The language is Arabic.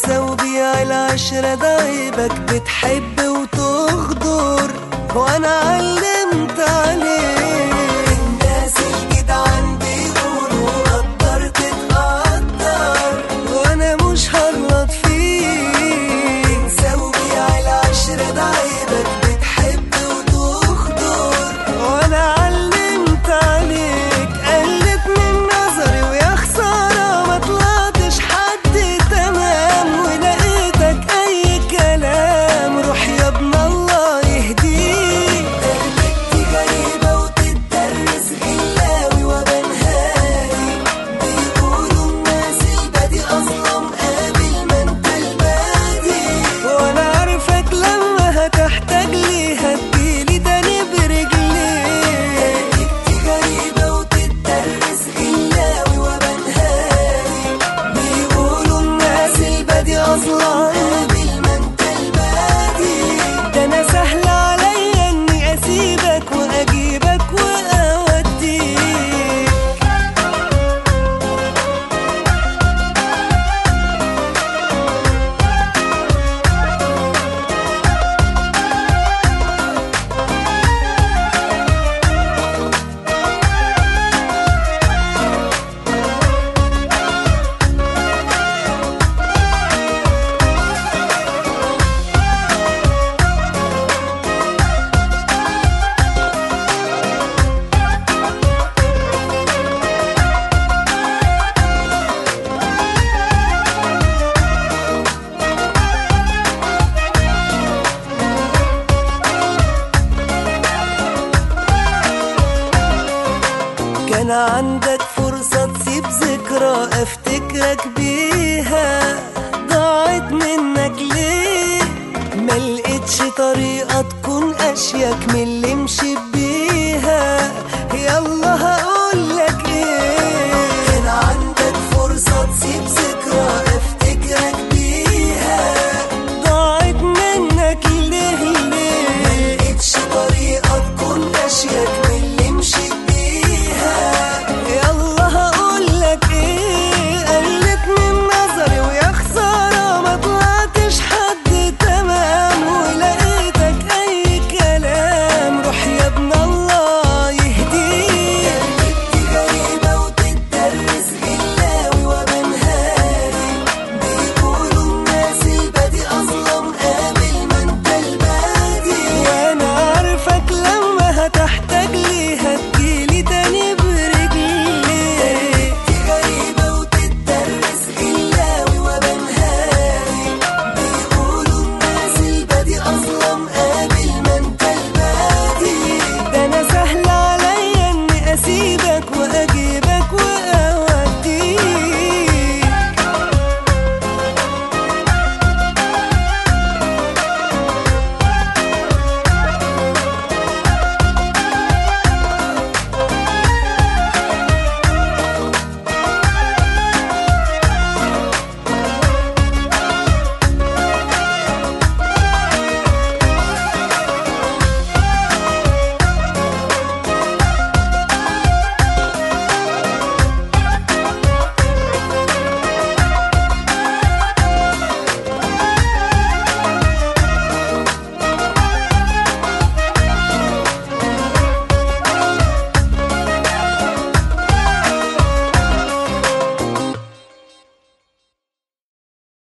تنسى وبيع العشرة ده عيبك، بتحب وتغدر وانا علمت عليك. الناس الجدعان بيقولوا قدر تتقدر، وانا مش هغلط فيك. تنسى وبيع العشرة ده عيبك، بتحب وتغدر وانا علمت عليك. قلت من نظري ويا خسارة ما طلعتش حد تمام، ولقيتك اي كلام. روح يا ابن الله يهديك. قلبتي غريبة وتتدرس غلاوي وبنهاري، بيقولوا الناس البادي اظلم قابل ما انت البادي. وانا عارفك لما هتحتاج لي هتجيلي تاني برجليك. قلبتي غريبة وتتدرس غلاوي وبنهاري، بيقولوا الناس البادي اظلم قابل ما انت البادي. ده انا سهل عليا اني اسيبك واجيبك واوديك. كان عندك فرصة تسيب ذكرى افتكرك بيها، ضاعت منك ليه؟ ملقتش طريقة تكون اشيك من اللي مشيت بيها. يلا هقول